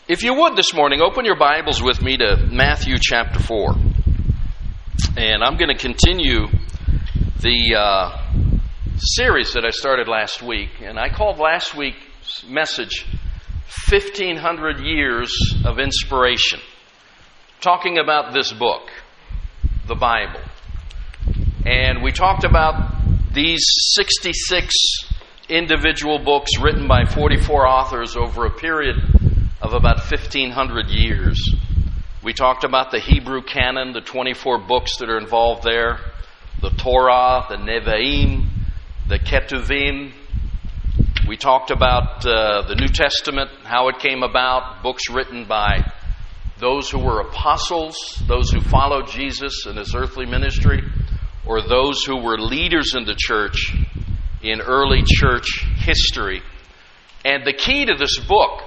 If you would this morning, open your Bibles with me to Matthew chapter 4. And I'm going to continue the series that I started last week. And I called last week's message 1,500 Years of Inspiration. Talking about this book, the Bible. And we talked about these 66 individual books written by 44 authors over a period of about 1,500 years. We talked about the Hebrew canon, the 24 books that are involved there, the Torah, the Nevi'im, the Ketuvim. We talked about the New Testament, how it came about, books written by those who were apostles, those who followed Jesus in his earthly ministry, or those who were leaders in the church in early church history. And the key to this book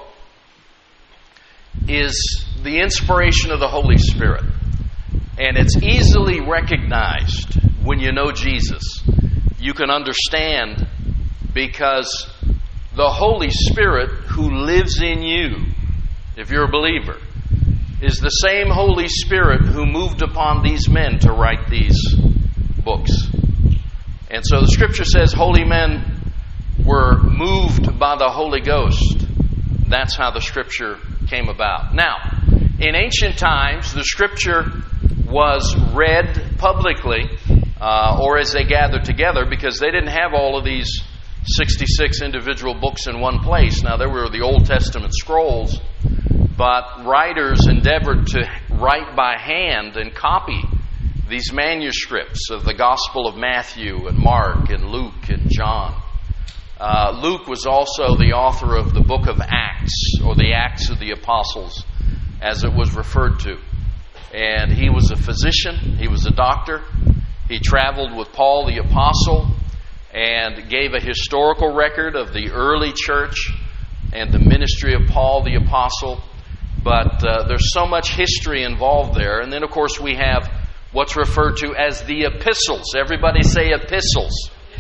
is the inspiration of the Holy Spirit. And it's easily recognized when you know Jesus. You can understand because the Holy Spirit who lives in you, if you're a believer, is the same Holy Spirit who moved upon these men to write these books. And so the Scripture says holy men were moved by the Holy Ghost. That's how the Scripture came about. Now, in ancient times, the Scripture was read publicly or as they gathered together because they didn't have all of these 66 individual books in one place. Now, there were the Old Testament scrolls, but writers endeavored to write by hand and copy these manuscripts of the Gospel of Matthew and Mark and Luke and John. Luke was also the author of the book of Acts, or the Acts of the Apostles, as it was referred to. And he was a physician, he was a doctor. He traveled with Paul the Apostle and gave a historical record of the early church and the ministry of Paul the Apostle. But there's so much history involved there. And then, of course, we have what's referred to as the epistles. Everybody say epistles.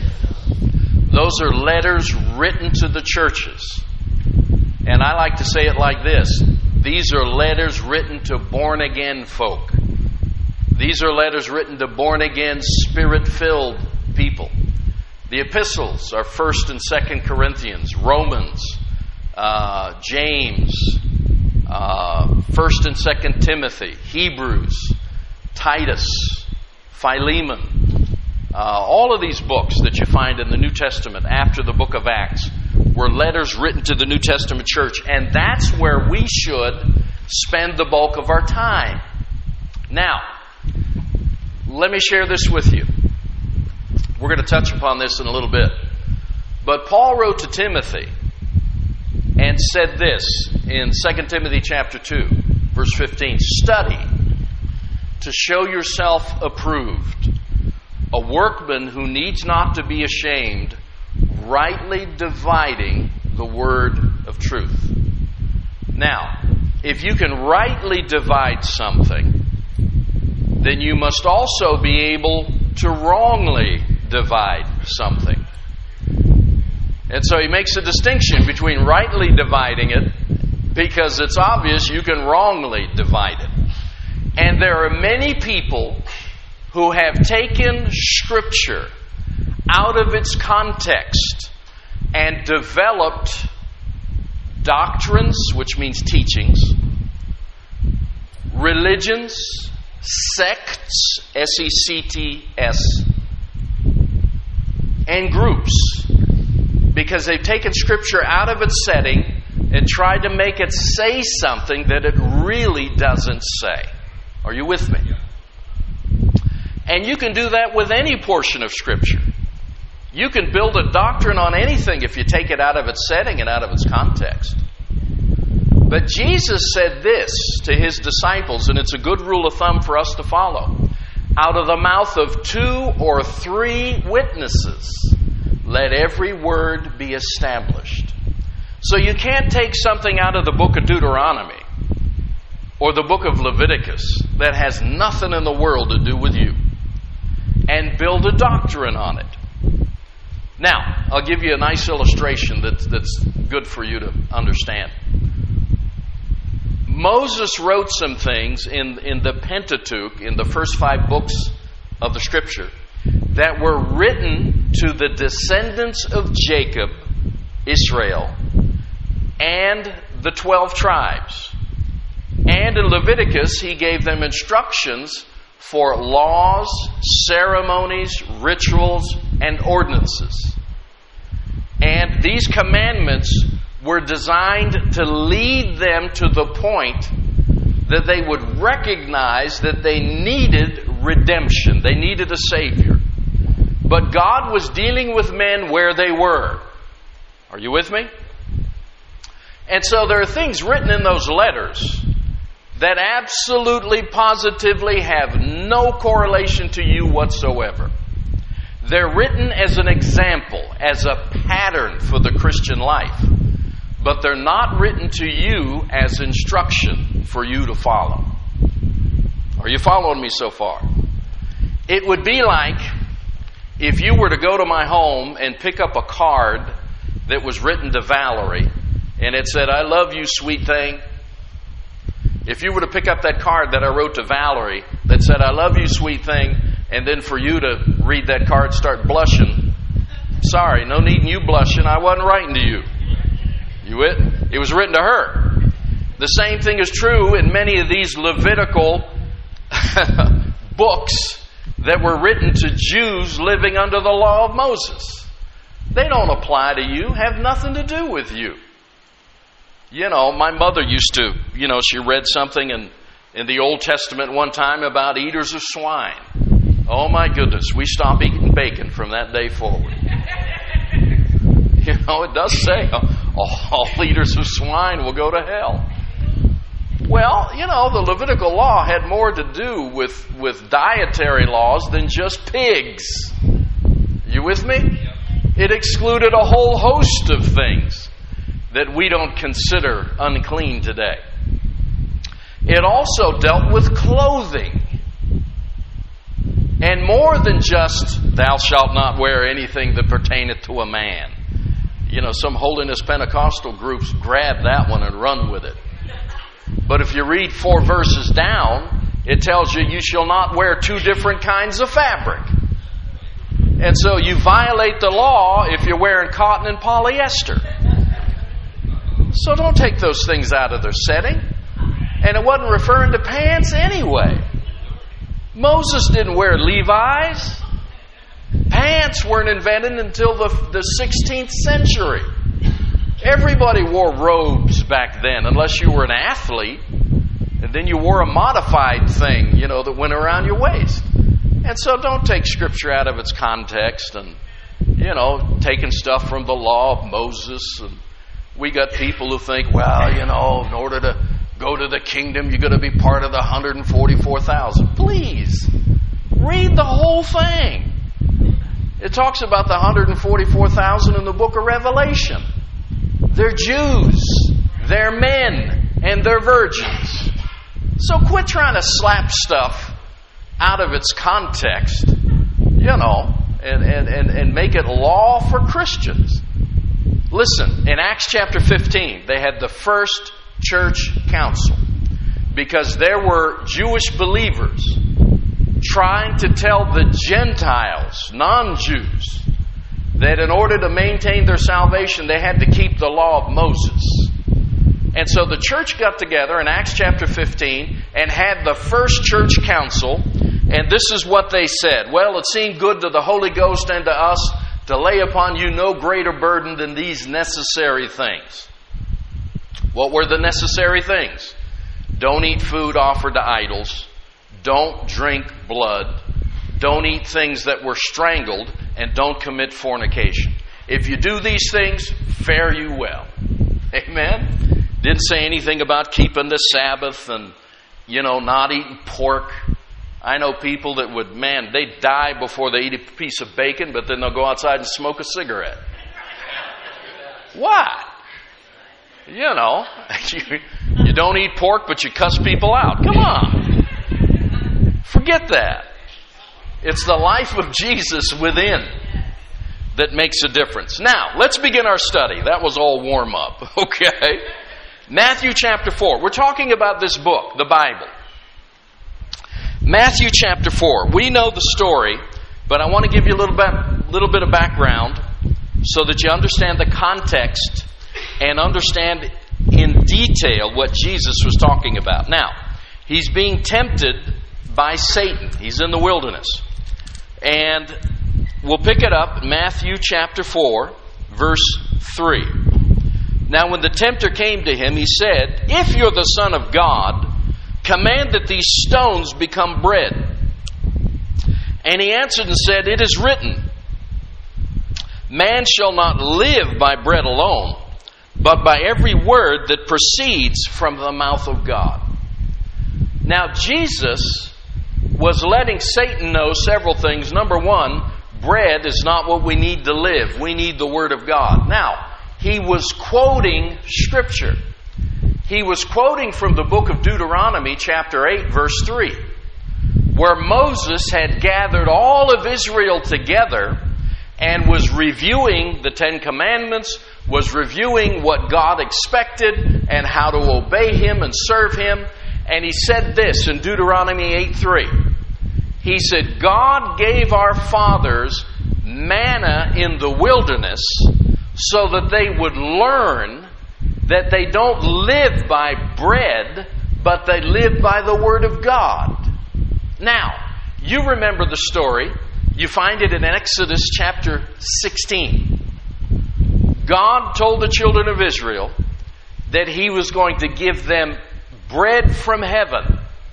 Those are letters written to the churches. And I like to say it like this. These are letters written to born-again folk. These are letters written to born-again, Spirit-filled people. The epistles are 1st and 2nd Corinthians, Romans, James, 1st and 2nd Timothy, Hebrews, Titus, Philemon. All of these books that you find in the New Testament after the book of Acts were letters written to the New Testament church. And that's where we should spend the bulk of our time. Now, let me share this with you. We're going to touch upon this in a little bit. But Paul wrote to Timothy and said this in 2 Timothy chapter 2, verse 15. Study to show yourself approved, a workman who needs not to be ashamed, rightly dividing the word of truth. Now, if you can rightly divide something, then you must also be able to wrongly divide something. And so he makes a distinction between rightly dividing it, because it's obvious you can wrongly divide it. And there are many people who have taken Scripture out of its context and developed doctrines, which means teachings, religions, sects, S-E-C-T-S, and groups, because they've taken Scripture out of its setting and tried to make it say something that it really doesn't say. Are you with me? And you can do that with any portion of Scripture. You can build a doctrine on anything if you take it out of its setting and out of its context. But Jesus said this to his disciples, and it's a good rule of thumb for us to follow. Out of the mouth of 2 or 3 witnesses, let every word be established. So you can't take something out of the book of Deuteronomy or the book of Leviticus that has nothing in the world to do with you and build a doctrine on it. Now, I'll give you a nice illustration that's good for you to understand. Moses wrote some things in the Pentateuch, in the first 5 books of the Scripture, that were written to the descendants of Jacob, Israel, and the 12 tribes. And in Leviticus, he gave them instructions for laws, ceremonies, rituals, and ordinances. And these commandments were designed to lead them to the point that they would recognize that they needed redemption. They needed a Savior. But God was dealing with men where they were. Are you with me? And so there are things written in those letters that absolutely, positively have no correlation to you whatsoever. They're written as an example, as a pattern for the Christian life. But they're not written to you as instruction for you to follow. Are you following me so far? It would be like if you were to go to my home and pick up a card that was written to Valerie, and it said, "I love you, sweet thing." If you were to pick up that card that I wrote to Valerie that said, "I love you, sweet thing," and then for you to read that card, start blushing, sorry, no needing you blushing, I wasn't writing to you. It was written to her. The same thing is true in many of these Levitical books that were written to Jews living under the law of Moses. They don't apply to you, have nothing to do with you. You know, my mother used to, she read something in the Old Testament one time about eaters of swine. Oh my goodness, we stopped eating bacon from that day forward. It does say all eaters of swine will go to hell. Well, the Levitical law had more to do with dietary laws than just pigs. You with me? It excluded a whole host of things that we don't consider unclean today. It also dealt with clothing. And more than just, "Thou shalt not wear anything that pertaineth to a man." Some holiness Pentecostal groups grab that one and run with it. But if you read 4 verses down, it tells you you shall not wear 2 different kinds of fabric. And so you violate the law if you're wearing cotton and polyester. So don't take those things out of their setting. And it wasn't referring to pants anyway. Moses didn't wear Levi's. Pants weren't invented until the 16th century. Everybody wore robes back then, unless you were an athlete. And then you wore a modified thing, that went around your waist. And so don't take Scripture out of its context and, taking stuff from the law of Moses. And we got people who think, in order to go to the kingdom, you're going to be part of the 144,000. Please, read the whole thing. It talks about the 144,000 in the book of Revelation. They're Jews, they're men, and they're virgins. So quit trying to slap stuff out of its context, and make it law for Christians. Listen, in Acts chapter 15, they had the first church council because there were Jewish believers trying to tell the Gentiles, non-Jews, that in order to maintain their salvation, they had to keep the law of Moses. And so the church got together in Acts chapter 15 and had the first church council, and this is what they said. "Well, it seemed good to the Holy Ghost and to us to lay upon you no greater burden than these necessary things." What were the necessary things? Don't eat food offered to idols. Don't drink blood. Don't eat things that were strangled. And don't commit fornication. If you do these things, fare you well. Amen? Didn't say anything about keeping the Sabbath and, not eating pork. I know people that would, they die before they eat a piece of bacon, but then they'll go outside and smoke a cigarette. What? You don't eat pork, but you cuss people out. Come on. Forget that. It's the life of Jesus within that makes a difference. Now, let's begin our study. That was all warm up, okay? Matthew chapter 4. We're talking about this book, the Bible. Matthew chapter 4. We know the story, but I want to give you a little bit of background so that you understand the context and understand in detail what Jesus was talking about. Now, he's being tempted by Satan. He's in the wilderness. And we'll pick it up, Matthew chapter 4, verse 3. Now when the tempter came to him, he said, "If you're the Son of God, command that these stones become bread." And he answered and said, "It is written, man shall not live by bread alone, but by every word that proceeds from the mouth of God." Now Jesus was letting Satan know several things. Number one, bread is not what we need to live. We need the Word of God. Now, he was quoting Scripture. He was quoting from the book of Deuteronomy, chapter 8, verse 3, where Moses had gathered all of Israel together and was reviewing the Ten Commandments, was reviewing what God expected and how to obey Him and serve Him. And he said this in Deuteronomy 8:3. He said, "God gave our fathers manna in the wilderness so that they would learn that they don't live by bread, but they live by the Word of God." Now, you remember the story. You find it in Exodus chapter 16. God told the children of Israel that He was going to give them bread from heaven.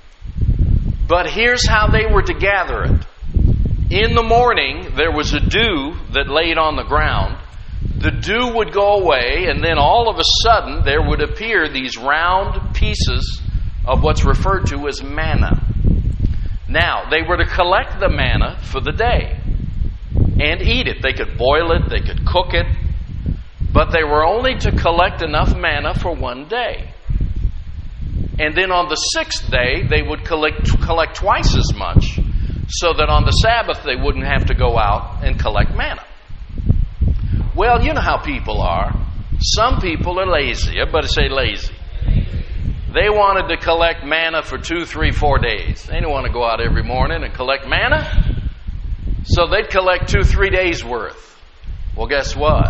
But here's how they were to gather it. In the morning, there was a dew that laid on the ground. The dew would go away, and then all of a sudden, there would appear these round pieces of what's referred to as manna. Now, they were to collect the manna for the day and eat it. They could boil it, they could cook it, but they were only to collect enough manna for one day. And then on the sixth day, they would collect twice as much, so that on the Sabbath they wouldn't have to go out and collect manna. Well, you know how people are. Some people are lazy. Everybody say lazy. They wanted to collect manna for 2, 3, 4 days. They didn't want to go out every morning and collect manna. So they'd collect 2, 3 days worth. Well, guess what?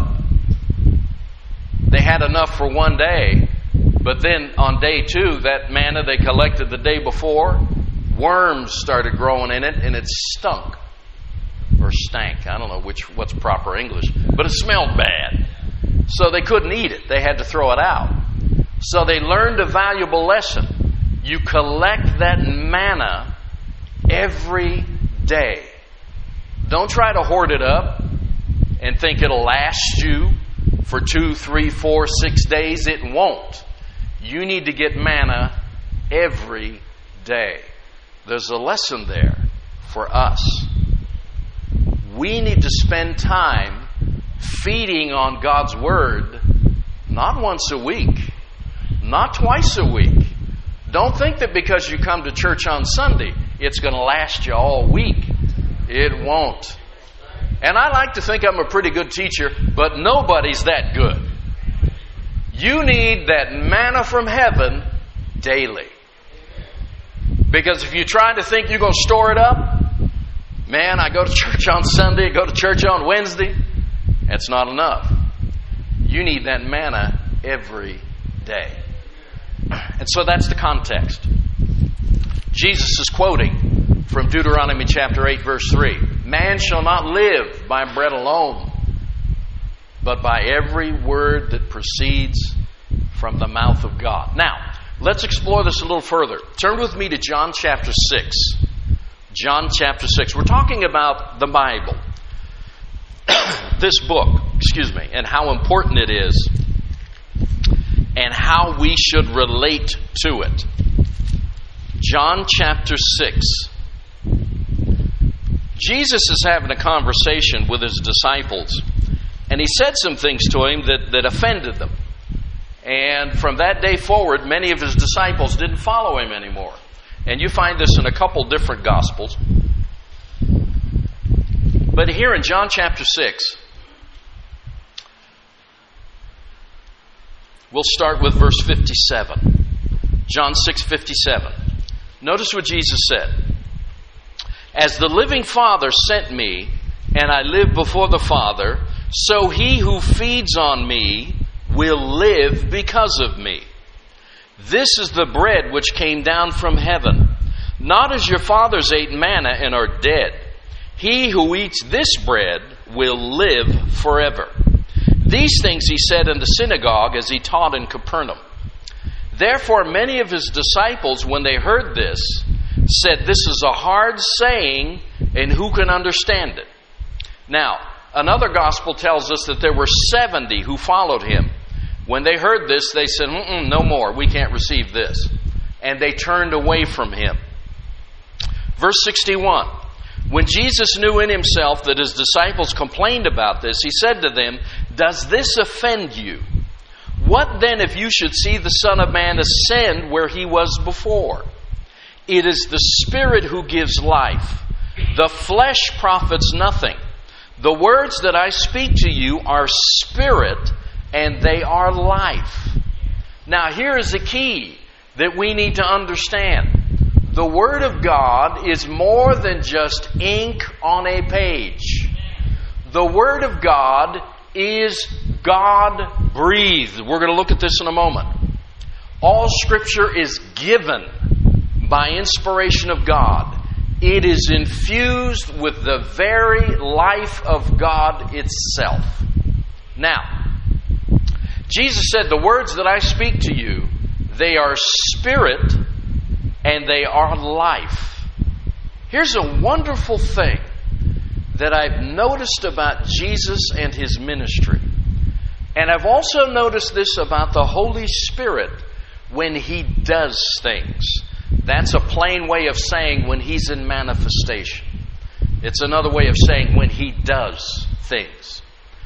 They had enough for one day. But then on day 2, that manna they collected the day before, worms started growing in it, and it stunk. Or stank. I don't know what's proper English. But it smelled bad. So they couldn't eat it. They had to throw it out. So they learned a valuable lesson. You collect that manna every day. Don't try to hoard it up and think it'll last you for 2, 3, 4, 6 days. It won't. You need to get manna every day. There's a lesson there for us. We need to spend time feeding on God's Word, not once a week, not twice a week. Don't think that because you come to church on Sunday, it's going to last you all week. It won't. And I like to think I'm a pretty good teacher, but nobody's that good. You need that manna from heaven daily. Because if you try to think you're going to store it up, man, I go to church on Sunday, I go to church on Wednesday, that's not enough. You need that manna every day. And so that's the context. Jesus is quoting from Deuteronomy chapter 8, verse 3. Man shall not live by bread alone, but by every word that proceeds from the mouth of God. Now, let's explore this a little further. Turn with me to John chapter 6. John chapter 6. We're talking about the Bible. This book, and how important it is and how we should relate to it. John chapter 6. Jesus is having a conversation with his disciples, and he said some things to him that offended them. And from that day forward, many of his disciples didn't follow him anymore. And you find this in a couple different Gospels. But here in John chapter 6, We'll start with verse 57. John 6:57. Notice what Jesus said. As the living Father sent me, and I live before the Father, so he who feeds on me will live because of me. This is the bread which came down from heaven, not as your fathers ate manna and are dead. He who eats this bread will live forever. These things he said in the synagogue as he taught in Capernaum. Therefore many of his disciples, when they heard this, said, "This is a hard saying, and who can understand it?" Now, another gospel tells us that there were 70 who followed him. When they heard this, they said, "No more, we can't receive this." And they turned away from him. Verse 61. When Jesus knew in himself that his disciples complained about this, he said to them, "Does this offend you? What then if you should see the Son of Man ascend where he was before? It is the Spirit who gives life. The flesh profits nothing. The words that I speak to you are spirit, and they are life." Now here is the key that we need to understand. The Word of God is more than just ink on a page. The Word of God is God-breathed. We're going to look at this in a moment. All Scripture is given by inspiration of God. It is infused with the very life of God itself. Now, Jesus said, "The words that I speak to you, they are spirit and they are life." Here's a wonderful thing that I've noticed about Jesus and his ministry. And I've also noticed this about the Holy Spirit when he does things. That's a plain way of saying when he's in manifestation. It's another way of saying when he does things.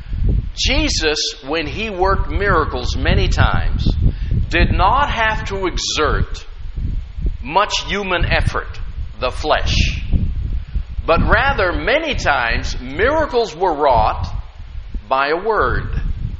Jesus, when he worked miracles many times, did not have to exert much human effort, the flesh. But rather, many times, miracles were wrought by a word.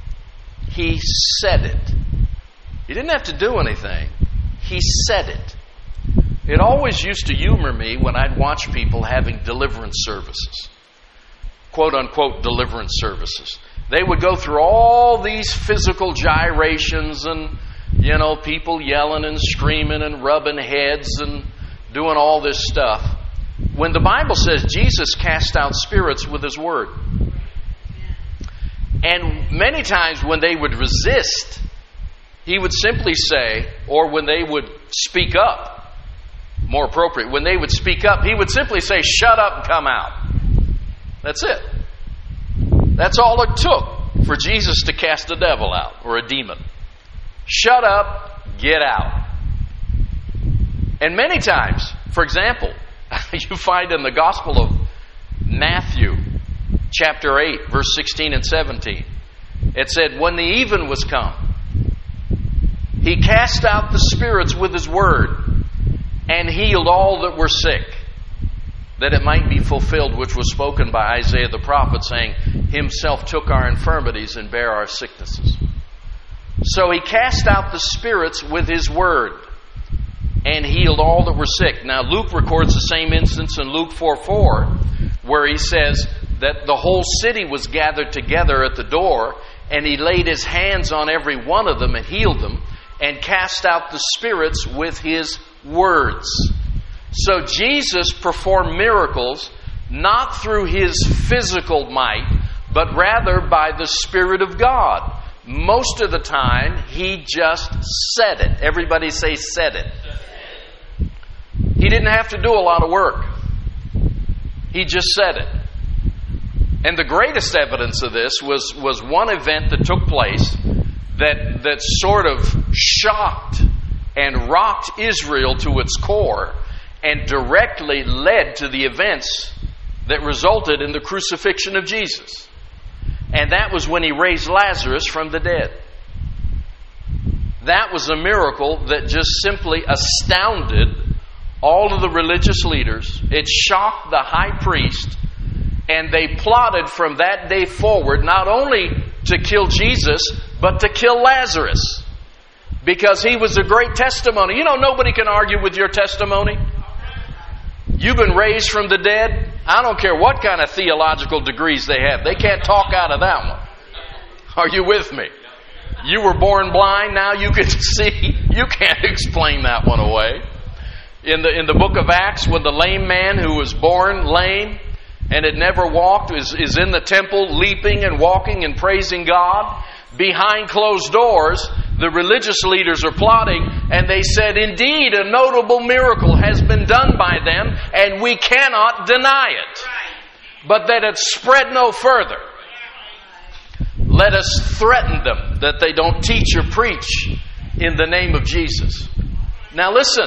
He said it. He didn't have to do anything. He said it. It always used to humor me when I'd watch people having deliverance services. Quote-unquote deliverance services. They would go through all these physical gyrations and, people yelling and screaming and rubbing heads and doing all this stuff. When the Bible says Jesus cast out spirits with his word. And many times when they would resist, he would simply say, or when they would speak up, more appropriate, when they would speak up, he would simply say, "Shut up and come out." That's it. That's all it took for Jesus to cast a devil out or a demon. Shut up, get out. And many times, for example, you find in the Gospel of Matthew, chapter 8, verse 16 and 17, it said, "When the even was come, he cast out the spirits with his word and healed all that were sick, that it might be fulfilled which was spoken by Isaiah the prophet, saying, Himself took our infirmities and bare our sicknesses." So he cast out the spirits with his word and healed all that were sick. Now Luke records the same instance in Luke 4:4, where he says that the whole city was gathered together at the door, and he laid his hands on every one of them and healed them, and cast out the spirits with his words. So Jesus performed miracles not through his physical might, but rather by the Spirit of God. Most of the time, he just said it. Everybody say, said it. He didn't have to do a lot of work. He just said it. And the greatest evidence of this was one event that took place that sort of shocked and rocked Israel to its core and directly led to the events that resulted in the crucifixion of Jesus. And that was when he raised Lazarus from the dead. That was a miracle that just simply astounded all of the religious leaders. It shocked the high priest, and they plotted from that day forward not only to kill Jesus, but to kill Lazarus. Because he was a great testimony. You know, nobody can argue with your testimony. You've been raised from the dead. I don't care what kind of theological degrees they have. They can't talk out of that one. Are you with me? You were born blind, now you can see. You can't explain that one away. In the book of Acts, when the lame man who was born lame and had never walked is in the temple leaping and walking and praising God, behind closed doors, the religious leaders are plotting, and they said, indeed, a notable miracle has been done by them, and we cannot deny it. But that it spread no further. Let us threaten them that they don't teach or preach in the name of Jesus. Now listen.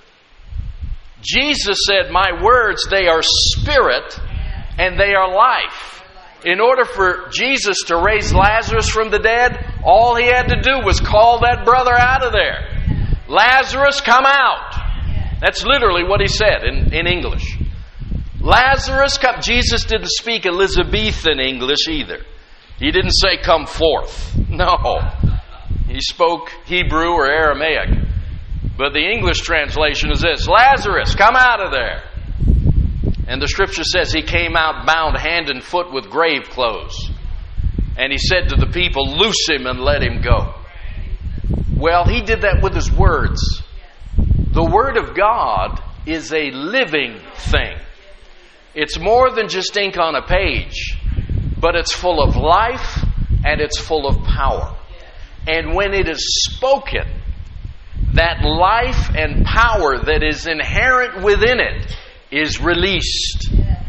Jesus said, my words, they are spirit and they are life. In order for Jesus to raise Lazarus from the dead, all he had to do was call that brother out of there. Lazarus, come out. That's literally what he said in English. Lazarus, come. Jesus didn't speak Elizabethan English either. He didn't say, come forth. No. He spoke Hebrew or Aramaic. But the English translation is this: Lazarus, come out of there. And the scripture says he came out bound hand and foot with grave clothes. And he said to the people, loose him and let him go. Well, he did that with his words. The Word of God is a living thing. It's more than just ink on a page, but it's full of life and it's full of power. And when it is spoken, that life and power that is inherent within it is released.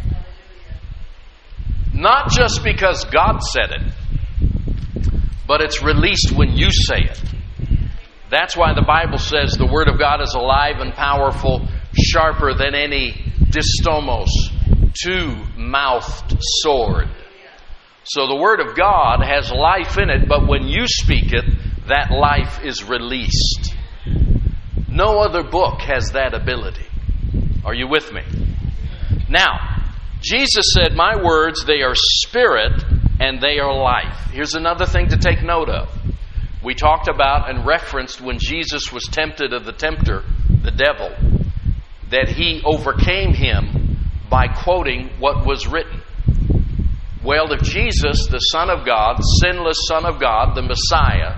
Not just because God said it, but it's released when you say it. That's why the Bible says the Word of God is alive and powerful, sharper than any distomos, two-mouthed sword. So the Word of God has life in it, but when you speak it, that life is released. No other book has that ability. Are you with me? Now, Jesus said, my words, they are spirit and they are life. Here's another thing to take note of. We talked about and referenced when Jesus was tempted of the tempter, the devil, that he overcame him by quoting what was written. Well, if Jesus, the Son of God, sinless Son of God, the Messiah,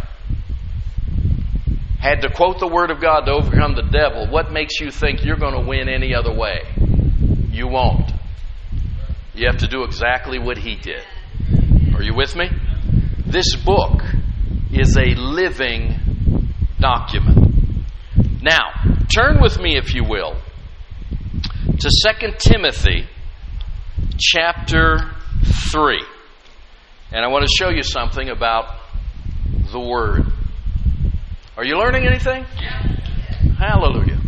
had to quote the Word of God to overcome the devil, what makes you think you're going to win any other way? You won't. You have to do exactly what he did. Are you with me? This book is a living document. Now, turn with me, if you will, to 2 Timothy chapter 3. And I want to show you something about the Word. Are you learning anything? Yeah. Hallelujah.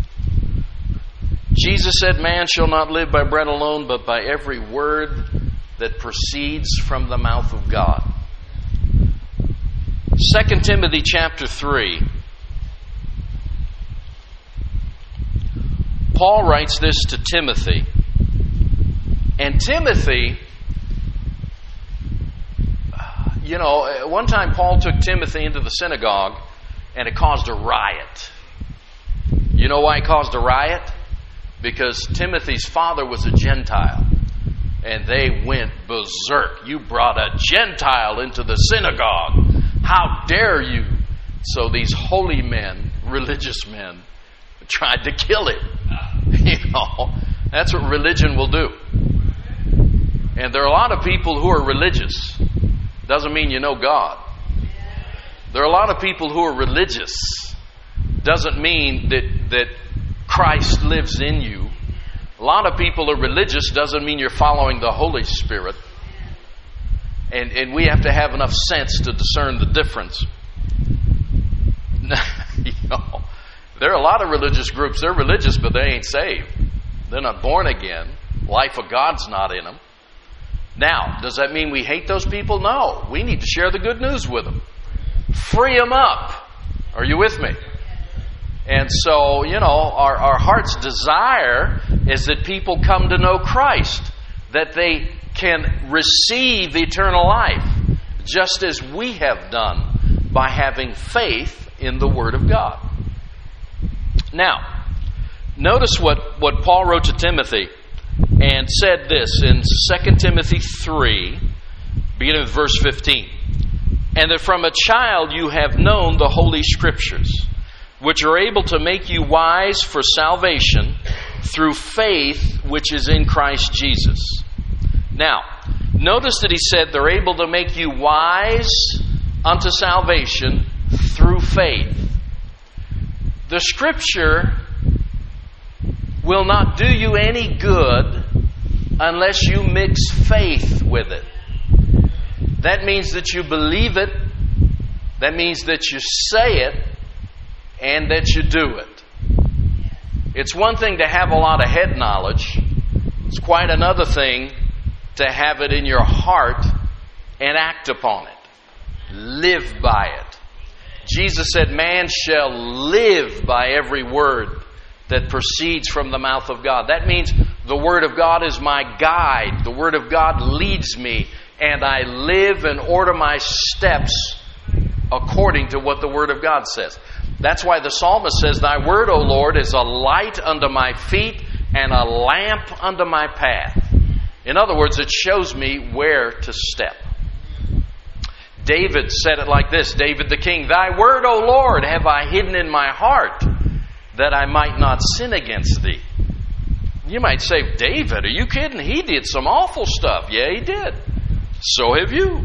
Jesus said, man shall not live by bread alone, but by every word that proceeds from the mouth of God. 2 Timothy chapter 3. Paul writes this to Timothy. And Timothy, one time Paul took Timothy into the synagogue and it caused a riot. You know why it caused a riot? Because Timothy's father was a Gentile. And they went berserk. You brought a Gentile into the synagogue. How dare you? So these holy men, religious men, tried to kill him. That's what religion will do. And there are a lot of people who are religious. Doesn't mean you know God. There are a lot of people who are religious. Doesn't mean that Christ lives in you. A lot of people are religious. Doesn't mean you're following the Holy Spirit. And we have to have enough sense to discern the difference. There are a lot of religious groups. They're religious, but they ain't saved. They're not born again. Life of God's not in them. Now, does that mean we hate those people? No. We need to share the good news with them. Free them up. Are you with me? And so, our heart's desire is that people come to know Christ, that they can receive eternal life, just as we have done by having faith in the Word of God. Now, notice what Paul wrote to Timothy and said this in 2 Timothy 3, beginning with verse 15. And that from a child you have known the Holy Scriptures, which are able to make you wise for salvation through faith which is in Christ Jesus. Now, notice that he said they're able to make you wise unto salvation through faith. The Scripture will not do you any good unless you mix faith with it. That means that you believe it, that means that you say it, and that you do it. It's one thing to have a lot of head knowledge. It's quite another thing to have it in your heart and act upon it. Live by it. Jesus said, man shall live by every word that proceeds from the mouth of God. That means the Word of God is my guide. The Word of God leads me, and I live and order my steps according to what the Word of God says. That's why the psalmist says, thy word, O Lord, is a light unto my feet and a lamp unto my path. In other words, it shows me where to step. David said it like this, David the king, thy word, O Lord, have I hidden in my heart, that I might not sin against thee. You might say, David, are you kidding? He did some awful stuff. Yeah, he did. So have you.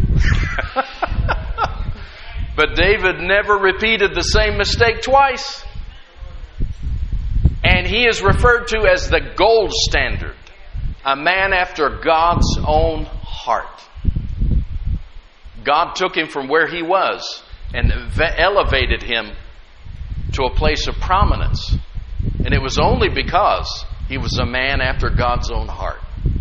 But David never repeated the same mistake twice. And he is referred to as the gold standard, a man after God's own heart. God took him from where he was and elevated him to a place of prominence. And it was only because he was a man after God's own heart.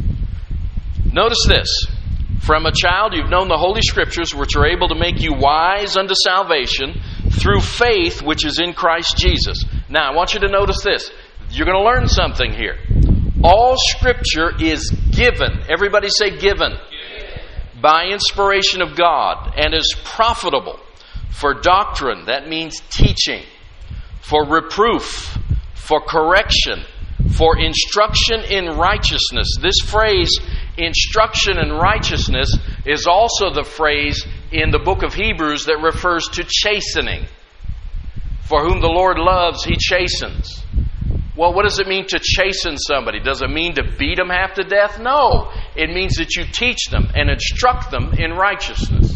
Notice this. From a child you've known the Holy Scriptures, which are able to make you wise unto salvation through faith which is in Christ Jesus. Now, I want you to notice this. You're going to learn something here. All Scripture is given. Everybody say given. By inspiration of God, and is profitable for doctrine. That means teaching. For reproof. For correction. For instruction in righteousness. This phrase, instruction in righteousness, is also the phrase in the book of Hebrews that refers to chastening. For whom the Lord loves, He chastens. Well, what does it mean to chasten somebody? Does it mean to beat them half to death? No. It means that you teach them and instruct them in righteousness.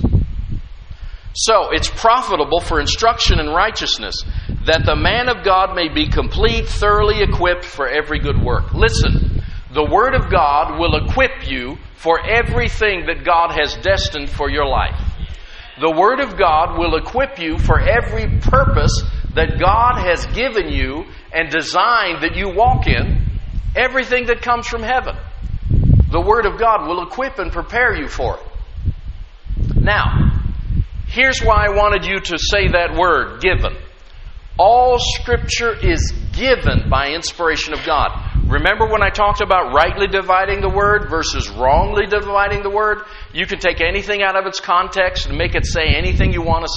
So, it's profitable for instruction in righteousness, that the man of God may be complete, thoroughly equipped for every good work. Listen, the Word of God will equip you for everything that God has destined for your life. The Word of God will equip you for every purpose that God has given you and designed that you walk in, everything that comes from heaven. The Word of God will equip and prepare you for it. Now, here's why I wanted you to say that word, given. All Scripture is given by inspiration of God. Remember when I talked about rightly dividing the Word versus wrongly dividing the Word? You can take anything out of its context and make it say anything you want to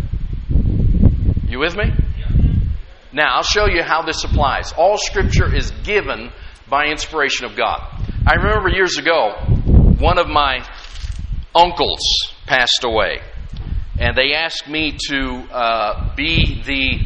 say. You with me? Now, I'll show you how this applies. All Scripture is given by inspiration of God. I remember years ago, one of my uncles passed away. And they asked me to be the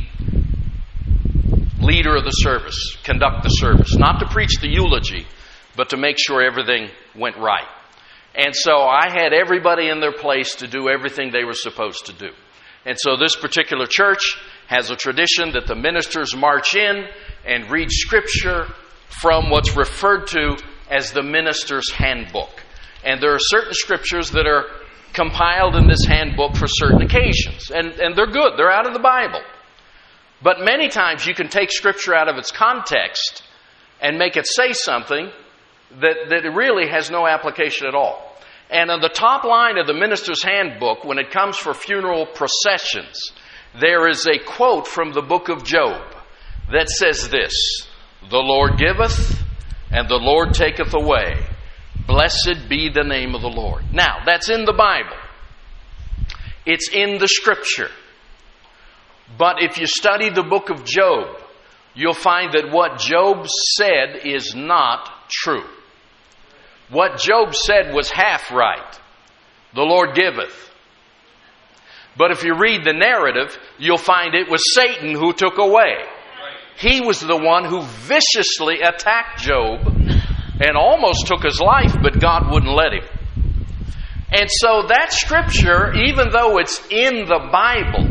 leader of the service, conduct the service. Not to preach the eulogy, but to make sure everything went right. And so I had everybody in their place to do everything they were supposed to do. And so this particular church has a tradition that the ministers march in and read Scripture from what's referred to as the minister's handbook. And there are certain Scriptures that are compiled in this handbook for certain occasions. And they're good. They're out of the Bible. But many times you can take Scripture out of its context and make it say something that it really has no application at all. And on the top line of the minister's handbook, when it comes for funeral processions, there is a quote from the book of Job that says this: "The Lord giveth, and the Lord taketh away. Blessed be the name of the Lord." Now, that's in the Bible. It's in the Scripture. But if you study the book of Job, you'll find that what Job said is not true. What Job said was half right. The Lord giveth. But if you read the narrative, you'll find it was Satan who took away. He was the one who viciously attacked Job and almost took his life, but God wouldn't let him. And so that scripture, even though it's in the Bible,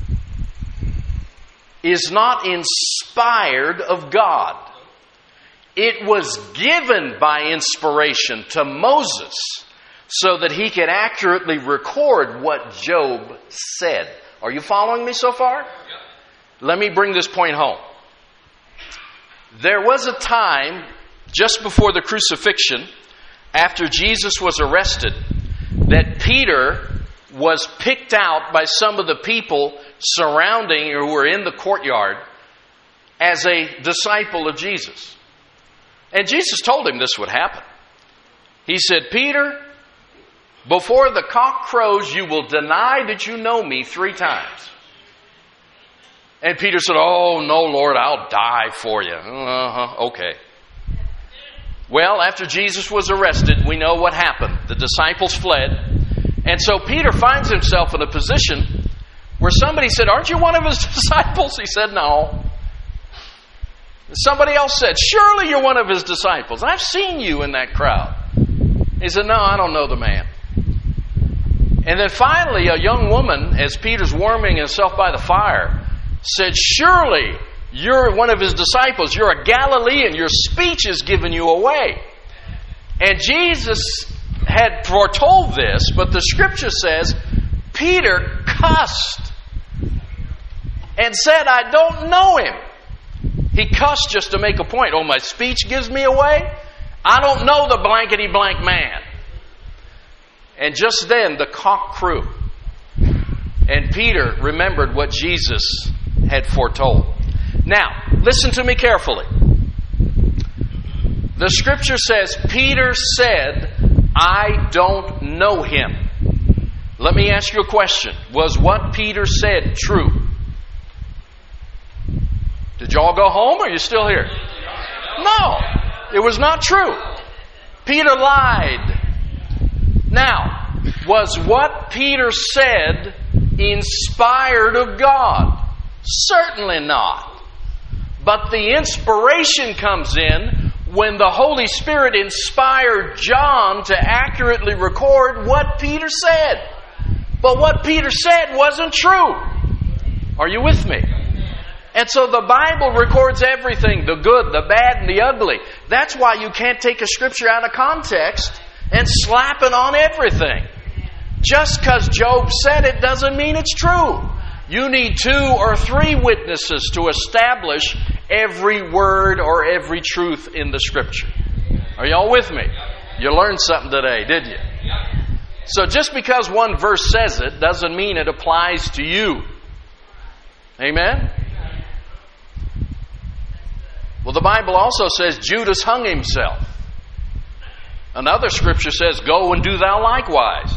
is not inspired of God. It was given by inspiration to Moses so that he could accurately record what Job said. Are you following me so far? Let me bring this point home. There was a time just before the crucifixion, after Jesus was arrested, that Peter was picked out by some of the people surrounding or who were in the courtyard as a disciple of Jesus. And Jesus told him this would happen. He said, Peter, before the cock crows, you will deny that you know me 3 times. And Peter said, oh, no, Lord, I'll die for you. Okay. Well, after Jesus was arrested, we know what happened. The disciples fled. And so Peter finds himself in a position where somebody said, aren't you one of his disciples? He said, no. Somebody else said, surely you're one of his disciples. I've seen you in that crowd. He said, no, I don't know the man. And then finally, a young woman, as Peter's warming himself by the fire, said, surely you're one of his disciples. You're a Galilean. Your speech has given you away. And Jesus had foretold this, but the scripture says Peter cussed and said, I don't know him. He cussed just to make a point. Oh, my speech gives me away? I don't know the blankety blank man. And just then the cock crew. And Peter remembered what Jesus had foretold. Now, listen to me carefully. The scripture says, Peter said, I don't know him. Let me ask you a question. Was what Peter said true? Did you all go home or are you still here? No, it was not true. Peter lied. Now, was what Peter said inspired of God? Certainly not. But the inspiration comes in when the Holy Spirit inspired John to accurately record what Peter said. But what Peter said wasn't true. Are you with me? And so the Bible records everything, the good, the bad, and the ugly. That's why you can't take a scripture out of context and slap it on everything. Just because Job said it doesn't mean it's true. You need 2 or 3 witnesses to establish every word or every truth in the scripture. Are you all with me? You learned something today, didn't you? So just because one verse says it doesn't mean it applies to you. Amen? Well, the Bible also says Judas hung himself. Another scripture says, go and do thou likewise.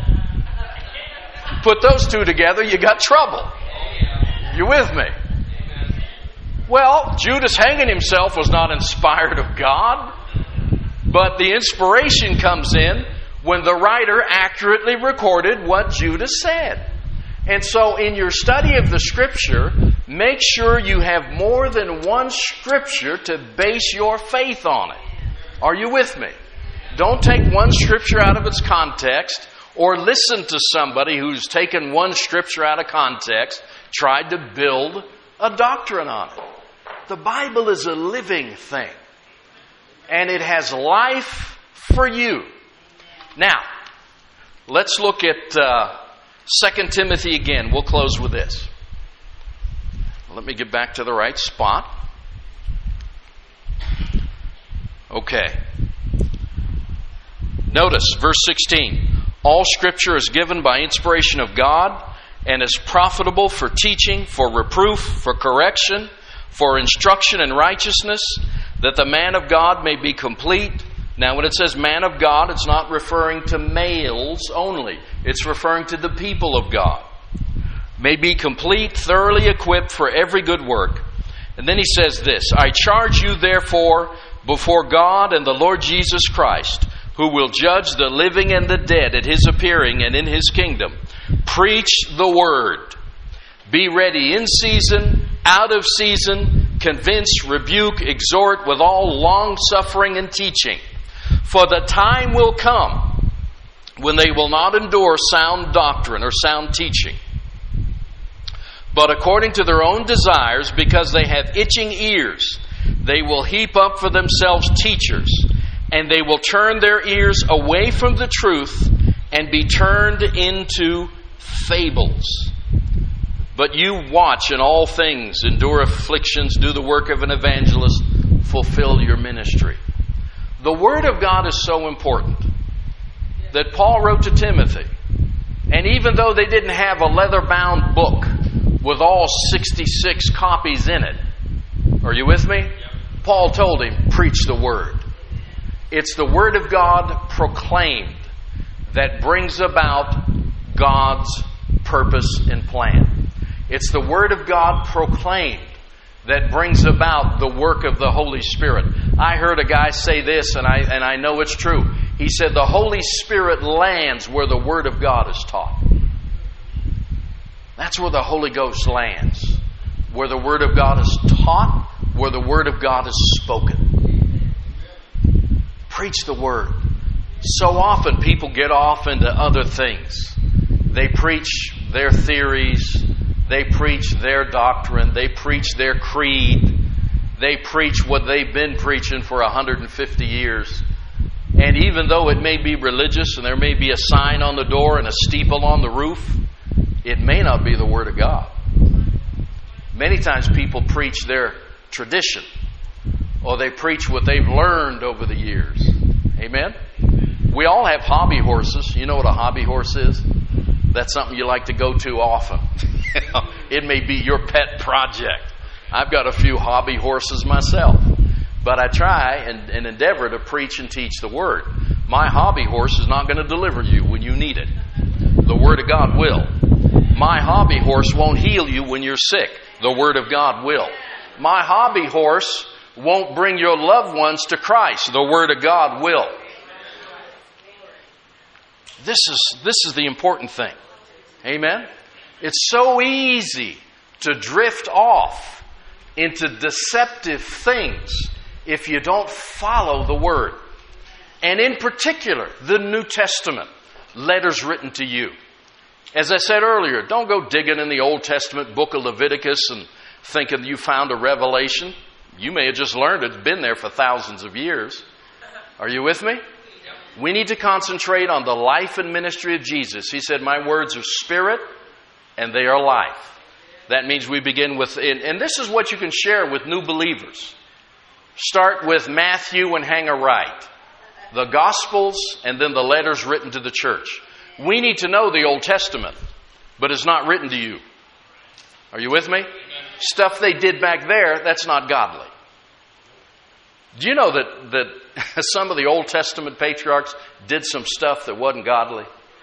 Put those 2 together, you got trouble. You with me? Well, Judas hanging himself was not inspired of God, but the inspiration comes in when the writer accurately recorded what Judas said. And so in your study of the scripture, make sure you have more than one scripture to base your faith on it. Are you with me? Don't take one scripture out of its context or listen to somebody who's taken one scripture out of context, tried to build a doctrine on it. The Bible is a living thing, and it has life for you. Now, let's look at 2 Timothy again. We'll close with this. Let me get back to the right spot. Okay. Notice verse 16. All Scripture is given by inspiration of God and is profitable for teaching, for reproof, for correction, for instruction in righteousness, that the man of God may be complete. Now, when it says man of God, it's not referring to males only. It's referring to the people of God. may be complete, thoroughly equipped for every good work. And then he says this, I charge you therefore before God and the Lord Jesus Christ, who will judge the living and the dead at his appearing and in his kingdom. Preach the word. Be ready in season, out of season, convince, rebuke, exhort with all long-suffering and teaching. For the time will come when they will not endure sound doctrine or sound teaching, but according to their own desires, because they have itching ears, they will heap up for themselves teachers, and they will turn their ears away from the truth and be turned into fables. But you watch in all things, endure afflictions, do the work of an evangelist, fulfill your ministry. The Word of God is so important that Paul wrote to Timothy. And even though they didn't have a leather-bound book with all 66 copies in it, are you with me? Paul told him, preach the Word. It's the Word of God proclaimed that brings about God's purpose and plan. It's the Word of God proclaimed that brings about the work of the Holy Spirit. I heard a guy say this, and I know it's true. He said the Holy Spirit lands where the Word of God is taught. That's where the Holy Ghost lands. Where the Word of God is taught, where the Word of God is spoken. Preach the Word. So often people get off into other things. They preach their theories. They preach their doctrine. They preach their creed. They preach what they've been preaching for 150 years. And even though it may be religious and there may be a sign on the door and a steeple on the roof, it may not be the Word of God. Many times people preach their tradition, or they preach what they've learned over the years. Amen? We all have hobby horses. You know what a hobby horse is? That's something you like to go to often. It may be your pet project. I've got a few hobby horses myself. But I try and endeavor to preach and teach the Word. My hobby horse is not going to deliver you when you need it. The Word of God will. My hobby horse won't heal you when you're sick. The Word of God will. My hobby horse won't bring your loved ones to Christ. The Word of God will. This is the important thing. Amen? It's so easy to drift off into deceptive things if you don't follow the Word. And in particular, the New Testament, letters written to you. As I said earlier, don't go digging in the Old Testament book of Leviticus and thinking you found a revelation. You may have just learned it. It's been there for thousands of years. Are you with me? We need to concentrate on the life and ministry of Jesus. He said, my words are spirit and they are life. That means we begin with, and this is what you can share with new believers. Start with Matthew and hang a right. The Gospels and then the letters written to the church. We need to know the Old Testament, but it's not written to you. Are you with me? Stuff they did back there, that's not godly. Do you know that some of the Old Testament patriarchs did some stuff that wasn't godly?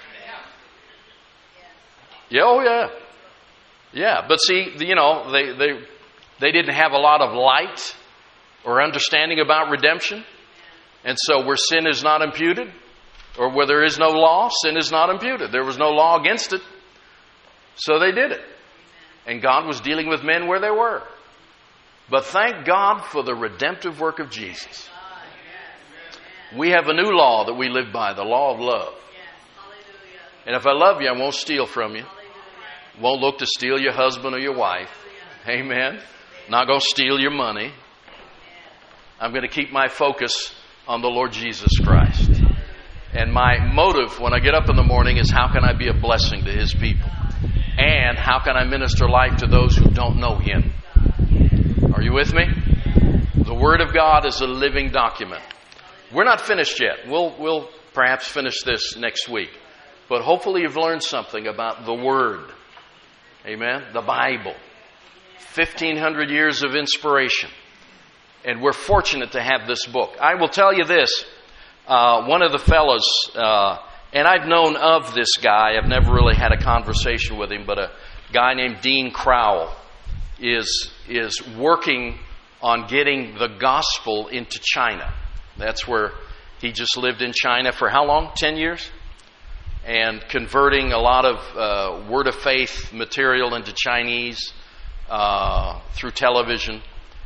Yeah, oh yeah. Yeah, but see, you know, they didn't have a lot of light or understanding about redemption. And so where sin is not imputed, or where there is no law, sin is not imputed. There was no law against it. So they did it. And God was dealing with men where they were. But thank God for the redemptive work of Jesus. We have a new law that we live by, the law of love. And if I love you, I won't steal from you. Won't look to steal your husband or your wife. Amen. Not going to steal your money. I'm going to keep my focus on the Lord Jesus Christ. And my motive when I get up in the morning is how can I be a blessing to His people? And how can I minister life to those who don't know Him? Are you with me? The Word of God is a living document. We're not finished yet. We'll perhaps finish this next week. But hopefully you've learned something about the Word. Amen? The Bible. 1,500 years of inspiration. And we're fortunate to have this book. I will tell you this. One of the fellows, and I've known of this guy. I've never really had a conversation with him, but a guy named Dean Crowell is working on getting the gospel into China. That's where he just lived in China for how long? 10 years? And converting a lot of Word of Faith material into Chinese through television.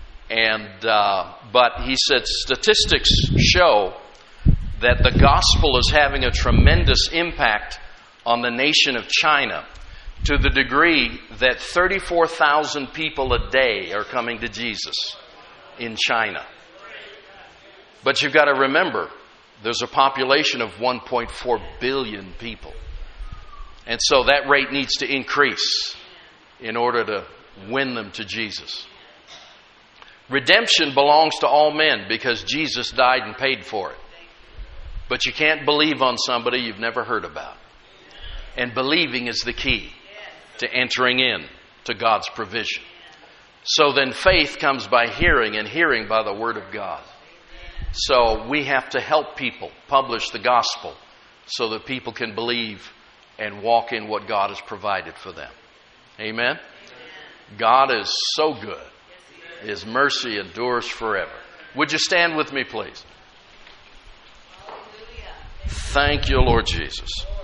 But he said statistics show that the gospel is having a tremendous impact on the nation of China, to the degree that 34,000 people a day are coming to Jesus in China. But you've got to remember, there's a population of 1.4 billion people. And so that rate needs to increase in order to win them to Jesus. Redemption belongs to all men because Jesus died and paid for it. But you can't believe on somebody you've never heard about. And believing is the key to entering in to God's provision. So then faith comes by hearing, and hearing by the Word of God. So we have to help people publish the gospel so that people can believe and walk in what God has provided for them. Amen? God is so good. His mercy endures forever. Would you stand with me, please? Thank you, Lord Jesus.